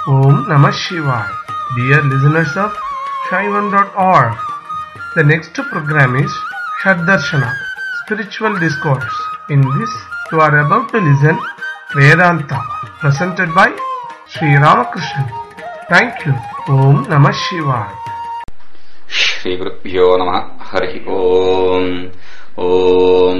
Om Namah Shivaya. Dear listeners of Shaivan.org, the next program is Shaddarshana, Spiritual Discourse. In this, you are about to listen Vedanta, presented by Sri Ramakrishna. Thank you. Om Namah Shivaya. Shri Gurubhyo Namah. Hari Om. Om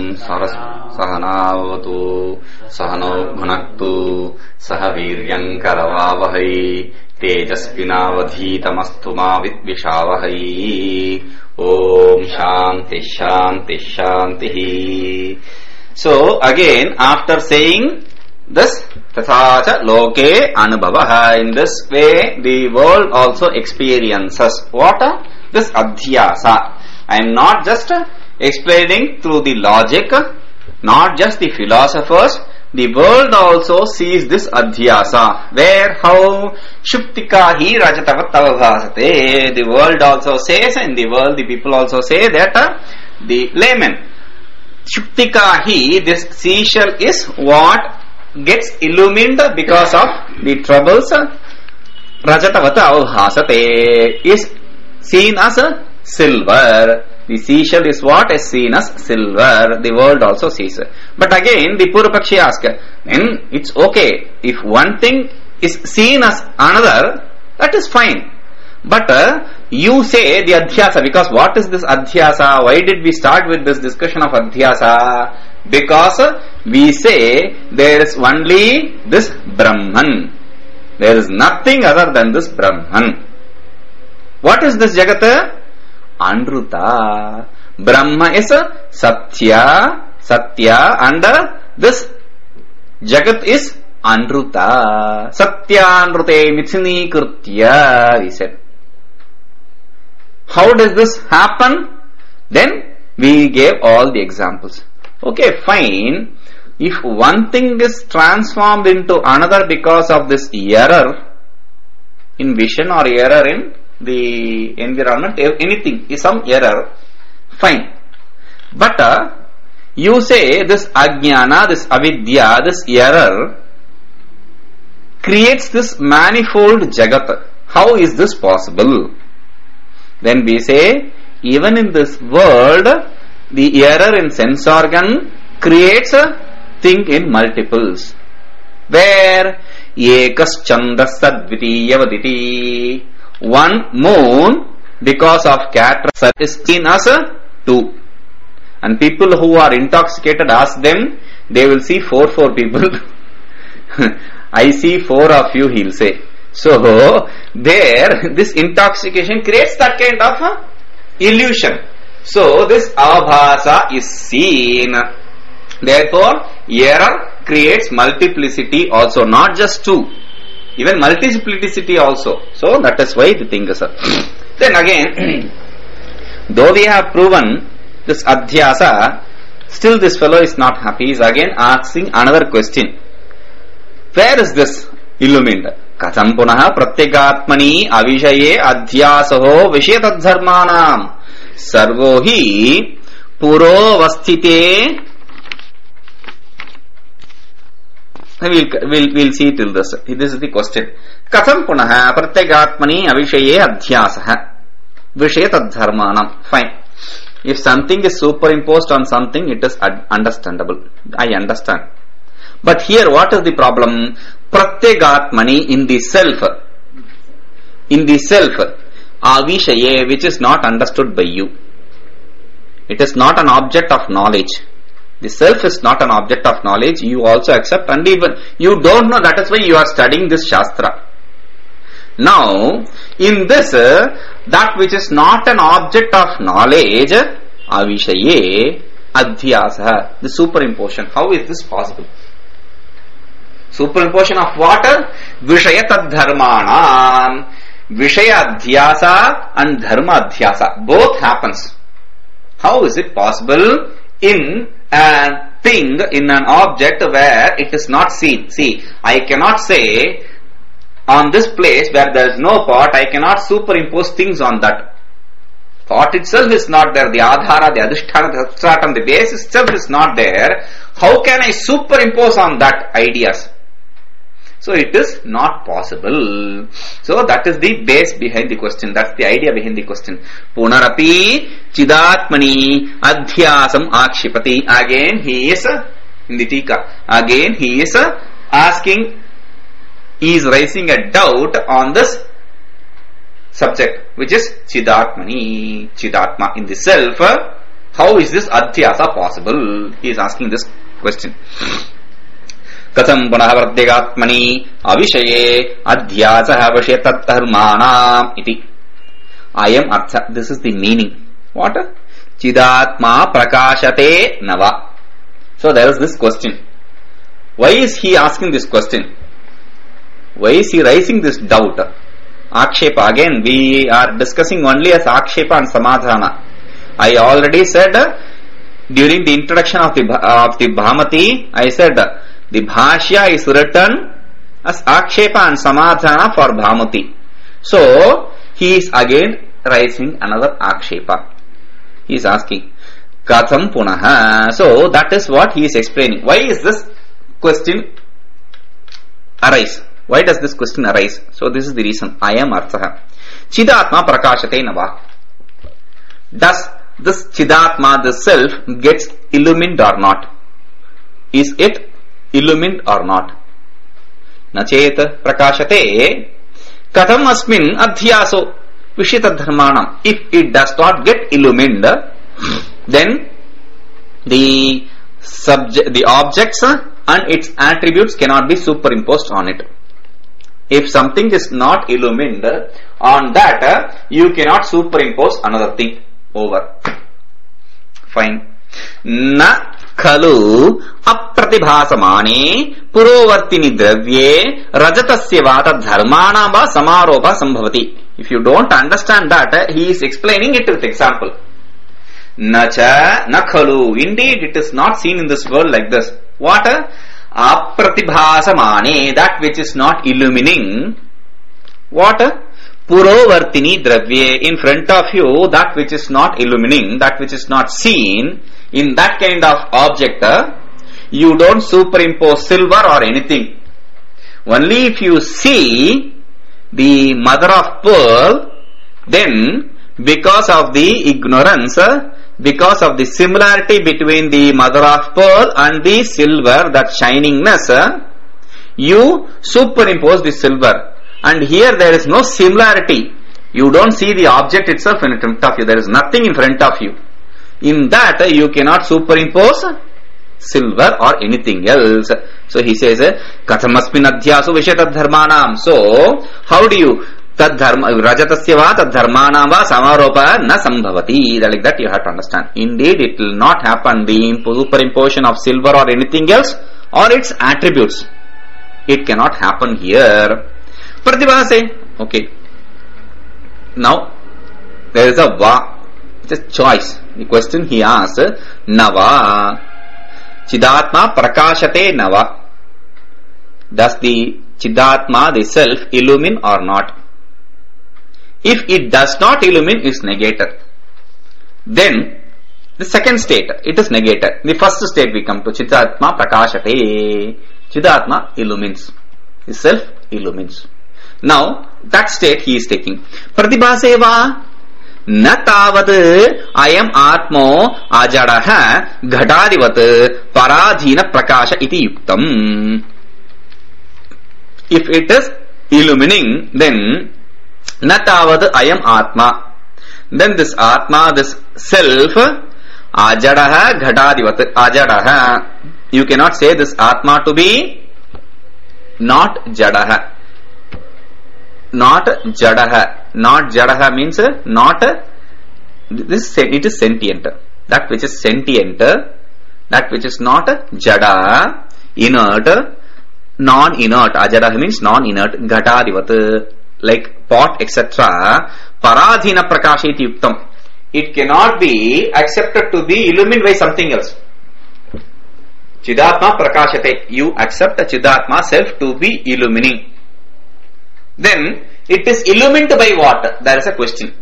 Sahanavatu Sahano Bhunaktu Sahaviryam Karavavahai Tejaspinavadhitamastu ma vidvishavahai. Om Shanti Shanti Shanti. So again, after saying this, Tathacha Loke Anubhavaha, in this way the world also experiences what? This Adhyasa. I am not just explaining through the logic, not just the philosophers, the world also sees this Adhyasa, where how Shuptika hi Rajatavat avabhasate. The world also says, in the world the people also say that the layman, Shuptika hi, this seashell is what gets illumined because of the troubles. Rajatavat avabhasate is seen as a silver. The seashell is what is seen as silver. The world also sees. But again, the Purvapakshi asks, then it's okay. If one thing is seen as another, that is fine. But you say the Adhyasa, because what is this Adhyasa? Why did we start with this discussion of Adhyasa? Because we say there is only this Brahman. There is nothing other than this Brahman. What is this Jagata? Anruta. Brahma is Satya, and this Jagat is Anruta. Satya Anrute Mithini Krutya, we said. How does this happen? Then we gave all the examples. Okay, fine. If one thing is transformed into another because of this error in vision or error in the environment, anything is some error, fine. But you say this ajnana, this avidya, this error creates this manifold jagat. How is this possible? Then we say, even in this world, the error in sense organ creates a thing in multiples. Where ekas chandasa dvitiyavaditi, one moon because of cataract is seen as a 2. And people who are intoxicated, ask them, they will see 4 people. I see 4 of you, he'll say. So there, this intoxication creates that kind of illusion. So this avabhasa is seen. Therefore error creates multiplicity also, not just 2, even multiplicity also. So that is why the thing is then again, though we have proven this Adhyasa, still this fellow is not happy. He is again asking another question. Where is this illumined? Katham punaha pratyagatmani avishaye adhyasaho vishayatadharmanam sarvo hi purovasthite. We'll see till this. This is the question. Katham punaha pratyagatmani avishaye adhyasaha vishayatadharmanam. Fine. If something is superimposed on something, it is understandable. I understand. But here what is the problem? Pratyagatmani, in the self, avishaye, which is not understood by you. It is not an object of knowledge. The self is not an object of knowledge. You also accept, and even you don't know. That is why you are studying this Shastra. Now, in this, that which is not an object of knowledge, avishaye adhyasa, the superimposition. How is this possible? Superimposition of what? Vishayatadharmanam. Vishaya adhyasa and dharma adhyasa both happens. How is it possible in a thing, in an object where it is not seen? See, I cannot say on this place where there is no pot, I cannot superimpose things on that. Thought itself is not there. The adhara, the adhisthana, the substratum, the base itself is not there. How can I superimpose on that ideas? So it is not possible. So that is the base behind the question. That's the idea behind the question. Punarapi chidatmani adhyasam akshipati. Again he is in the tika. Again he is asking, he is raising a doubt on this subject, which is chidatmani, chidatma in the self. How is this adhyasa possible? He is asking this question. Katham punah vardyagatmani avishaye adhyasa avashyatat dharmanam iti. Ayam artha. This is the meaning. What? Chidatma prakashate nava. So there is this question. Why is he asking this question? Why is he raising this doubt? Akshepa. Again, we are discussing only as Akshepa and Samadhana. I already said during the introduction of the Bhamati, I said the Bhashya is written as Akshepa and Samadhana for Bhamati. So, he is again raising another Akshepa. He is asking, Katham Punaha. So, that is what he is explaining. Why is this question arise? Why does this question arise? So, this is the reason. Ayam arthaha. Chidatma prakashate nava. Does this Chidatma, the self, gets illumined or not? Is it illumined or not? Nachet prakashate katham asmin adhyaso vishita dharmanam. If it does not get illumined, then the objects and its attributes cannot be superimposed on it. If something is not illumined, on that you cannot superimpose another thing over. Fine. Na khalu apratibhasamane purovartini dravye rajatasya vata dharmana va samaropa sambhavati. If you don't understand that, he is explaining it with example. Nacha nakhalu. Indeed, it is not seen in this world like this. What? Apratibhasamane, that which is not illumining. What? Purovartini dravye, in front of you, that which is not illumining, that which is not seen, in that kind of object, you don't superimpose silver or anything. Only if you see the mother of pearl, then because of the ignorance, because of the similarity between the mother of pearl and the silver, that shiningness, you superimpose the silver. And here there is no similarity. You don't see the object itself in front of you. There is nothing in front of you. In that you cannot superimpose silver or anything else. So he says, Kathamasmin adhyasu vishyata dharmanam. So, how do you rajatasya va tad dharmanam va samaropa na sambhavati. Like that you have to understand. Indeed, it will not happen, the superimposition of silver or anything else or its attributes. It cannot happen here. Pratibhase. Okay. Now, there is a va. It's a choice. The question he asks, Nava. Chidatma prakashate nava. Does the Chidatma, the self, illumine or not? If it does not illumine, it is negated. Then, the second state, it is negated. The first state we come to, Chidatma prakashate. Chidatma illumines. The self illumines. Now, that state he is taking. Pratibhaseva na tavad ayam atmo ajadaha ghadadivat paradhina prakasha iti yuktam. If it is illumining, then na tavad ayam atma. Then this atma, this self, ajadaha ghadadivat. Ajadaha. You cannot say this atma to be not jadaha. Not jadaha. Not jadaha means not this. It is sentient. That which is sentient, that which is not jada, inert, non-inert. Ajadaha means non-inert. Ghadadivat, like pot, etc. Paradhina prakashiti yuktam. It cannot be accepted to be illumined by something else. Chidatma prakashate. You accept the Chidatma self to be illumining. Then, it is illumined by what? There is a question.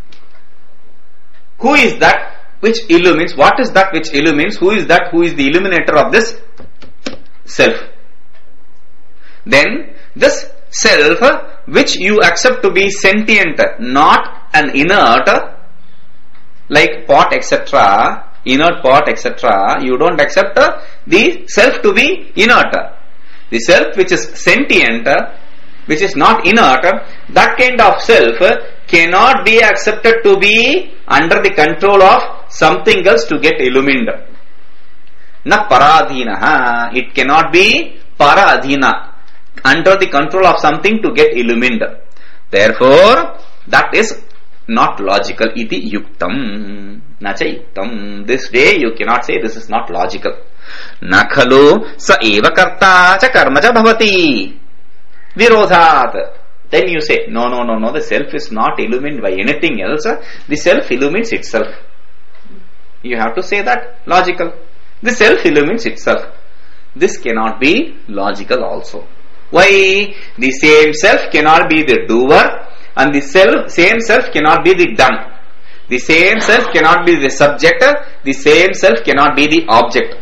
Who is that which illumines? What is that which illumines? Who is that? Who is the illuminator of this self? Then, this self which you accept to be sentient, not an inert, like pot etc., inert pot etc., you don't accept the self to be inert. The self which is sentient, which is not inert, that kind of self cannot be accepted to be under the control of something else to get illumined. Na paradhinaha, it cannot be paradhina, under the control of something to get illumined. Therefore, that is not logical. Iti yuktam, nacha yuktam. This way you cannot say this is not logical. Nakhalu sa eva karta cha karma cha bhavati virodhat. Then you say, no, the self is not illumined by anything else. The self illumines itself. You have to say that logical. The self illumines itself. This cannot be logical also. Why? The same self cannot be the doer, and the same self cannot be the done. The same self cannot be the subject. The same self cannot be the object.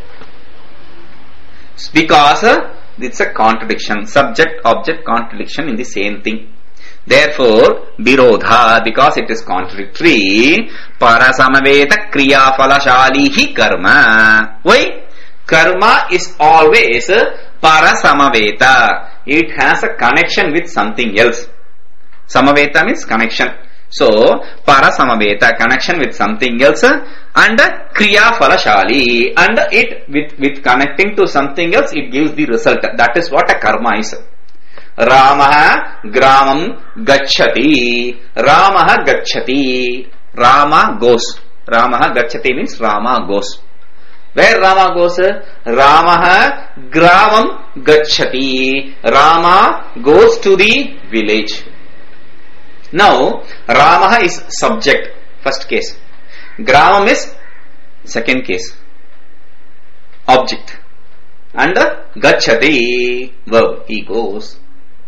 Because it's a contradiction. Subject-object contradiction in the same thing. Therefore, virodha, because it is contradictory, parasamaveta kriya falashalihi karma. Why? Karma is always parasamaveta. It has a connection with something else. Samaveta means connection. So, parasamaveta, connection with something else, and kriya falashali, and it with connecting to something else, it gives the result. That is what a karma is. Ramaha gramam gacchati. Ramaha gacchati. Rama goes. Ramaha gacchati means Rama goes. Where Rama goes? Ramaha gramam gacchati. Rama goes to the village. Now, Ramaha is subject, first case. Gramam is second case, object. And gacchati, verb, he goes.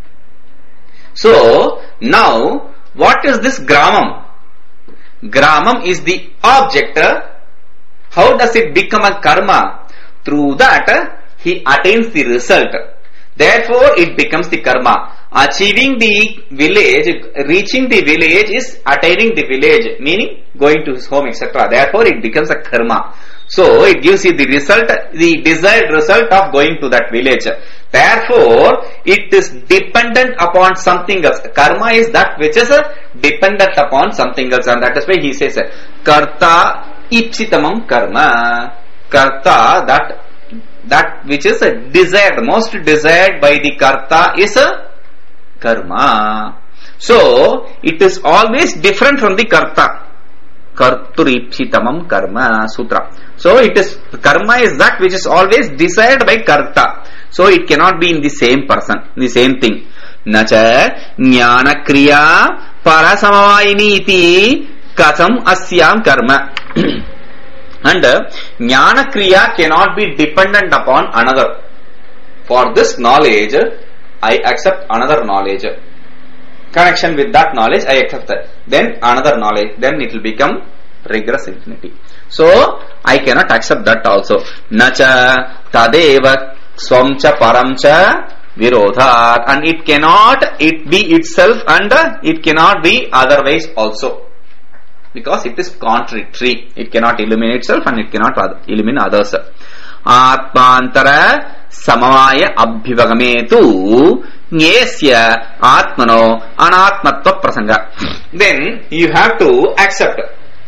So, now, what is this gramam? Gramam is the object. How does it become a karma? Through that, he attains the result. Therefore, it becomes the karma. Achieving the village, reaching the village is attaining the village, meaning going to his home, etc. Therefore, it becomes a karma. So, it gives you the result, the desired result of going to that village. Therefore, it is dependent upon something else. Karma is that which is dependent upon something else, and that is why he says, karta ipsitamam karma. Karta, that which is desired, most desired by the karta is karma. So, it is always different from the karta. Karturipsitamam karma sutra. So, it is, karma is that which is always desired by karta. So, it cannot be in the same person, the same thing. Nacha jnana kriya parasamavayini iti katham asyam karma. And jnana kriya cannot be dependent upon another. For this knowledge, I accept another knowledge. Connection with that knowledge, I accept that. Then another knowledge, then it will become regress infinity. So, I cannot accept that also. Nacha tadeva swamcha paramcha virodhat. And it cannot it be itself, and it cannot be otherwise also. Because it is contradictory. It cannot illuminate itself and it cannot illuminate others. Atmantara samavaya abhivagametu nyesya atmano anatmatva prasanga. Then you have to accept.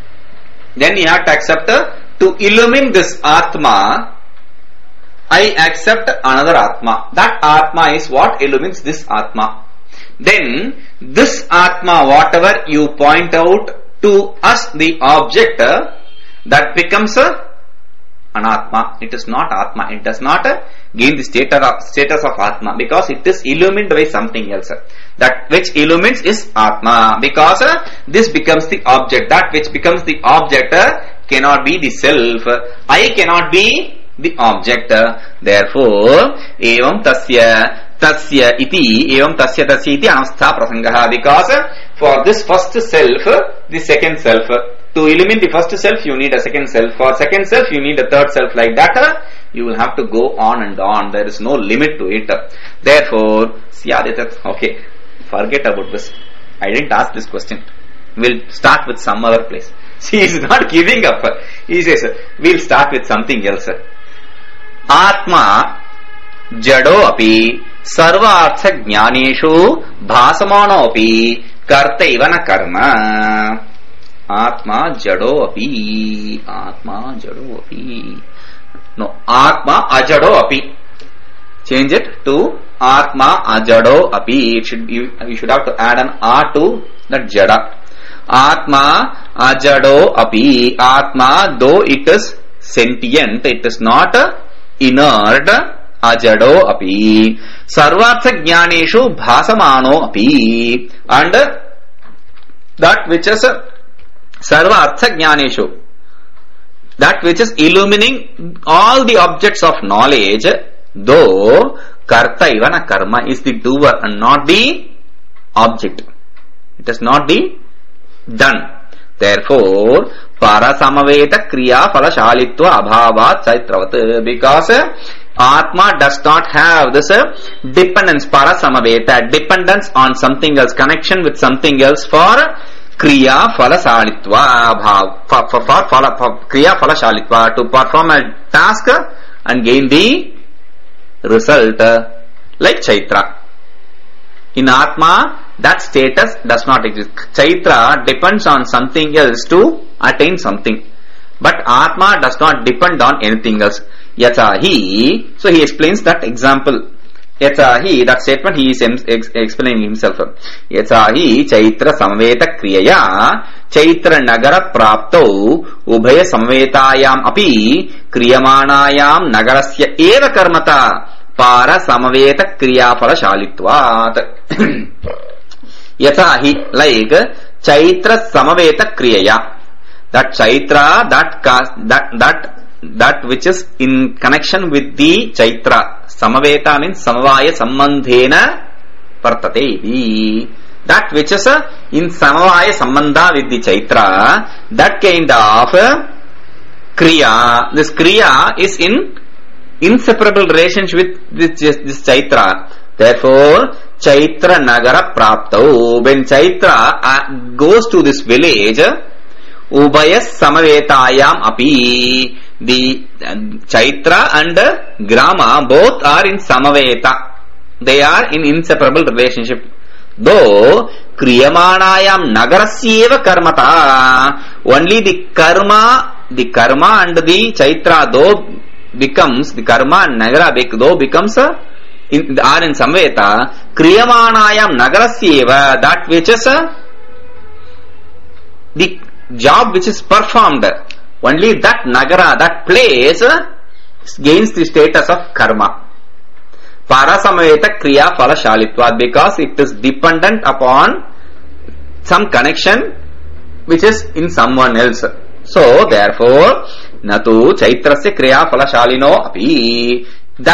To illumine this atma, I accept another atma. That atma is what illumines this atma. Then this atma, whatever you point out to us, the object, that becomes anatma. It is not atma. It does not gain the status of atma, because it is illumined by something else. That which illumines is atma, because this becomes the object. That which becomes the object cannot be the self. I cannot be the object. Therefore, evam tasya iti anavastha prasangaha. Because for this first self, the second self. To illuminate the first self, you need a second self. For second self, you need a third self. Like that, You will have to go on and on. There is no limit to it. Therefore, okay, forget about this. I didn't ask this question. We'll start with some other place. He is not giving up. He says, we'll start with something else. Atma jado api sarvartha jnaneshu bhasamano api karta ivana karma. Atma jado api. Atma jado api. No, Atma ajado api. Change it to Atma ajado api. It should be, you should have to add an A to that jada. Atma ajado api. Atma, though it is sentient, it is not inert. Ajado api. Sarvartha jnaneshu bhasamano api. And that which is sarvartha jnaneshu, that which is illumining all the objects of knowledge, though karta ivana karma is the doer and not the object. It is not the done. Therefore, parasamaveta kriya phalashalitva abhavat chaitravat, because Atma does not have this dependence, parasamaveta, dependence on something else, connection with something else for kriya phalashalitva abhav, for kriya phalashalitva, to perform a task and gain the result, like Chaitra. In Atma, that status does not exist. Chaitra depends on something else to attain something. But Atma does not depend on anything else. Yathahi, so he explains that example. Yathahi, that statement he is explaining himself. Yathahi Chaitra samveta kriyaya Chaitra nagara prapto ubhaya samvetayam api kriyamanayam nagarasya eva karmata para samaveta kriya phalashalitvat. Yathahi, like Chaitra samaveta kriyaya, that Chaitra, that which is in connection with the Chaitra. Samaveta means samavaya sambandhena vartate. That which is in samavaya sambandha with the Chaitra, that kind of kriya. This kriya is in inseparable relationship with this Chaitra. Therefore, Chaitra nagara prapto, when Chaitra goes to this village, ubhayas samavetayam api, the Chaitra and Grama both are in samaveta. They are in inseparable relationship. Though kriyamanayam nagarasyeva karmata, only the karma and the Chaitra though becomes, the karma and nagara though becomes are in samveta. Kriyamanayam nagarasyeva, that which is the job which is performed, only that nagara, that place gains the status of karma. Parasamaveta kriya phalashalitvat, because it is dependent upon some connection which is in someone else. So therefore, natu chaitrasya kriya phalashalino api,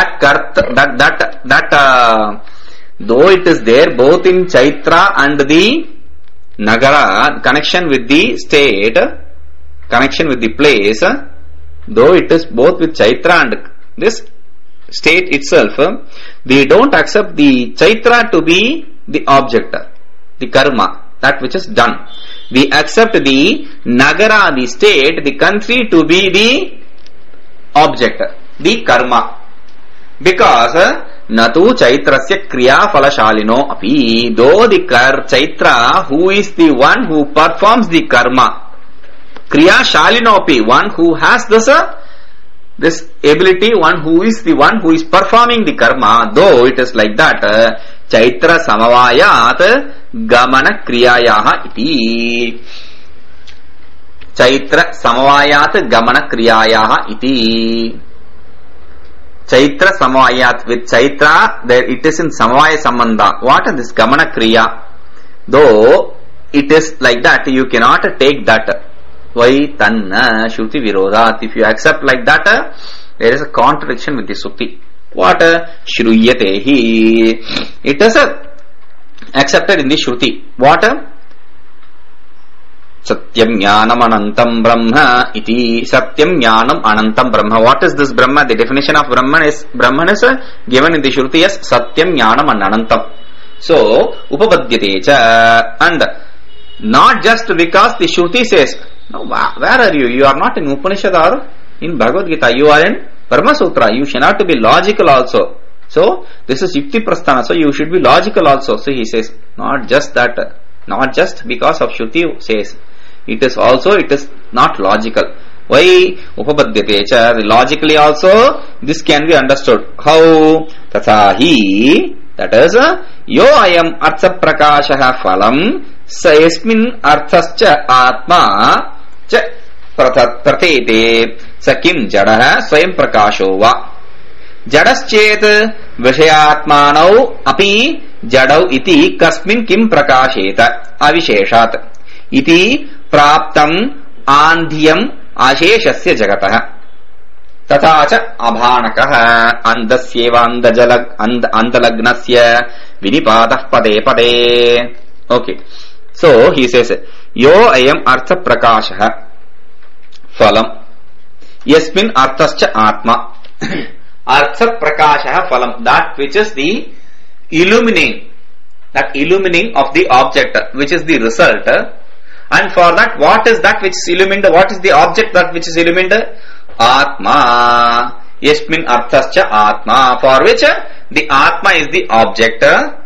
that though it is there both in Chaitra and the nagara, connection with the state, connection with the place, though it is both with Chaitra and this state itself, we don't accept the Chaitra to be the object, the karma, that which is done. We accept the nagara, the state, the country to be the object, the karma. Because natu chaitrasya kriya phalashalino api, though the Chaitra, who is the one who performs the karma, kriya shalino api, one who has this ability, one who is the one who is performing the karma, though it is like that, Chaitra samavayat gamana kriyayaha iti. Chaitra samavayat gamana kriyayaha iti. Chaitra samavayat, with Chaitra, there it is in samavaya sambandha. What is this gamana kriya? Though it is like that, you cannot take that. Why tanna shruti virodhat? If you accept like that, there is a contradiction with the Sukti. What? Shruyatehi. It is accepted in the Shruti. What? Satyam Jnanam Anantam Brahma iti. Satyam Jnanam Anantam Brahma. What is this Brahma? The definition of Brahman is given in the Shruti as Satyam Jnanam and Anantam. So, Upapadyate cha. And not just because the Shruti says, no, where are you? You are not in Upanishad or in Bhagavad Gita. You are in Brahma Sutra. You should not be logical also. So, this is Yukti Prasthana. So, you should be logical also. So, he says, not just that, not just because of Shruti says. It is not logical. Why? Upapadyate cha. Logically also, this can be understood. How? Tathahi. That is, yo ayam artha prakashaha phalam sa yasmin arthascha atma cha pratete sa kim jadaha swayam prakasho va. Jadaschet vishayatmanau api jadau iti kasmin kim prakasheta avisheshat iti praptam andhyam asheshasya jagatah. तथा च अभाणकः अंधस्येव अंधलग्नस्य विनिपातः पदे पदे. Okay, so he says यो अयम् अर्थ प्रकाशः फलम् यस्मिन् अर्थश्च आत्मा. अर्थ प्रकाशः फलम्, that which is the illumining of the object, which is the result. And for that, what is that which is illumined? What is the object that which is illumined? Atma. Yasmin arthascha atma, for which the atma is the object.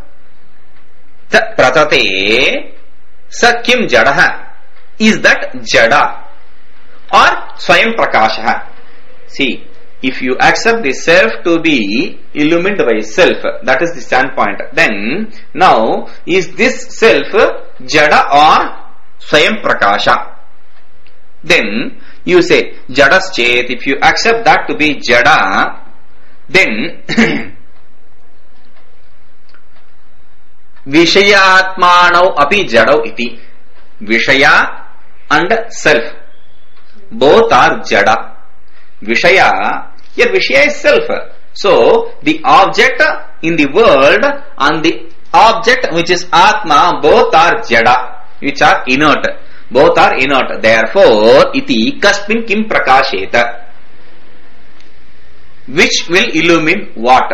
Pratate sa kim jadaha, is that jada or swayam prakashaha. See, if you accept the self to be illumined by self, that is the standpoint, then now is this self jada or swayam prakasha? Then you say jadaschet. If you accept that to be jada, then vishayatmanau api jadau iti. Vishaya and self both are jada. Vishaya, here Vishaya is self. So the object in the world and the object which is Atma, both are jada, which are inert. Both are inert. Therefore, iti kasmin kim prakasheta, which will illumine what?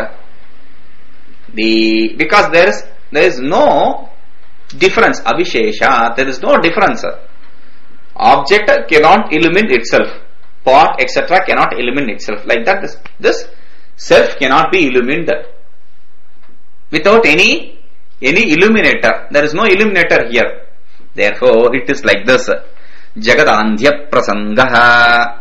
Because there is no difference. Avishesha, there is no difference. Object cannot illumine itself. Pot, etc. cannot illumine itself. Like that, this self cannot be illumined without any illuminator. There is no illuminator here. Therefore, it is like this. Jagadandhya prasangaha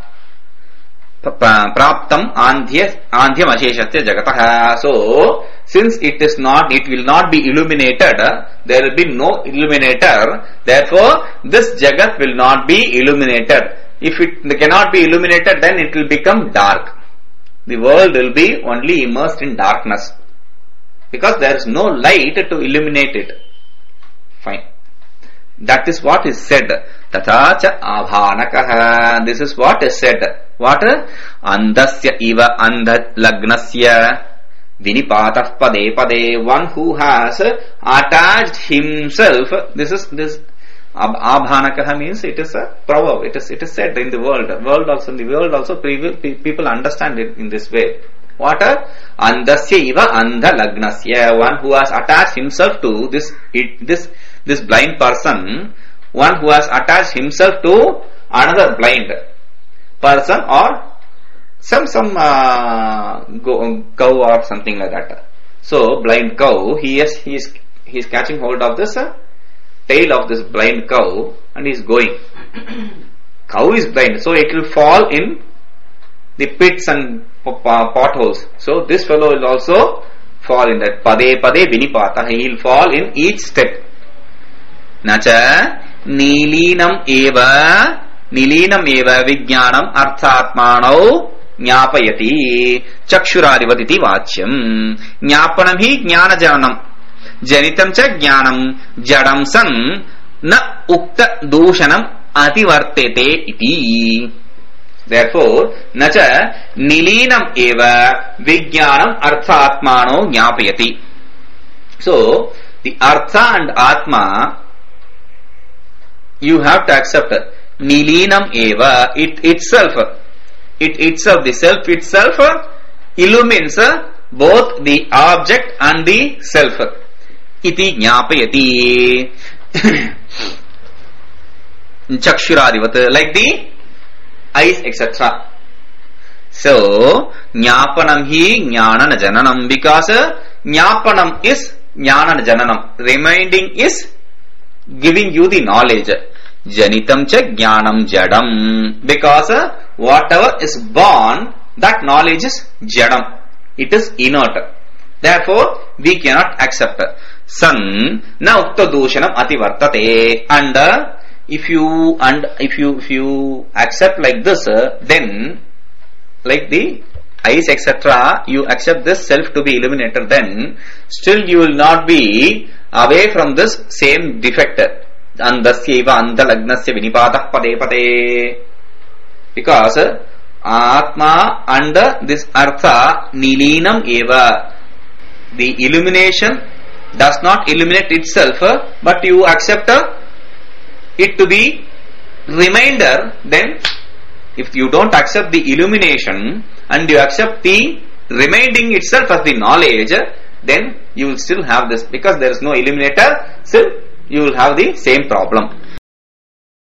praptam andhyam asheshatya jagatah. So, since it will not be illuminated, there will be no illuminator. Therefore, this jagat will not be illuminated. If it cannot be illuminated, then it will become dark. The world will be only immersed in darkness, because there is no light to illuminate it. Fine. That is what is said. Tatha cha abhanakah. This is what is said. What? Andasya iva andha lagnasya vinipatah pade pade. One who has attached himself. This abhanakah means it is a proverb. It is said in the world. In the world also people understand it in this way. What? Andasya iva andha lagnasya. One who has attached himself to this blind person, one who has attached himself to another blind person, or some cow or something like that. So blind cow, he is catching hold of this tail of this blind cow and he is going. Cow is blind, so it will fall in the pits and potholes. So this fellow will also fall in that. Pade pade vinipata. He will fall in each step. Nacha nilinam eva vijnanam arthatmanau jnapayati chakshuradivatiti vachyam. Jnapanam hi jnana janam janitam cha jnanam jadam san na ukta dushanam ativartete iti. Therefore, nacha nilinam eva vijnanam arthatmanau jnapayati. So, the artha and atma you have to accept Nilinam eva, it itself, the self itself illumines both the object and the self. Iti jnapayati. Chakshuradivat, like the eyes, etc. So, jnapanam hi jnanana jananam, because jnapanam is jnanana jananam. Reminding is giving you the knowledge. Janitam cha jnanam jadam, because whatever is born, that knowledge is jadam. It is inert. Therefore, we cannot accept. San na ukta doshanam ativartate. And if you accept like this, then like the eyes, etc., you accept this self to be illuminated, then still you will not be away from this same defect. Andasyeva andalagnasya vinipatah pade pade. Because Atma and this Artha Nilinam eva. The illumination does not illuminate itself, but you accept it to be reminder. Then if you don't accept the illumination and you accept the reminding itself as the knowledge, then you will still have this, because there is no illuminator, still you will have the same problem.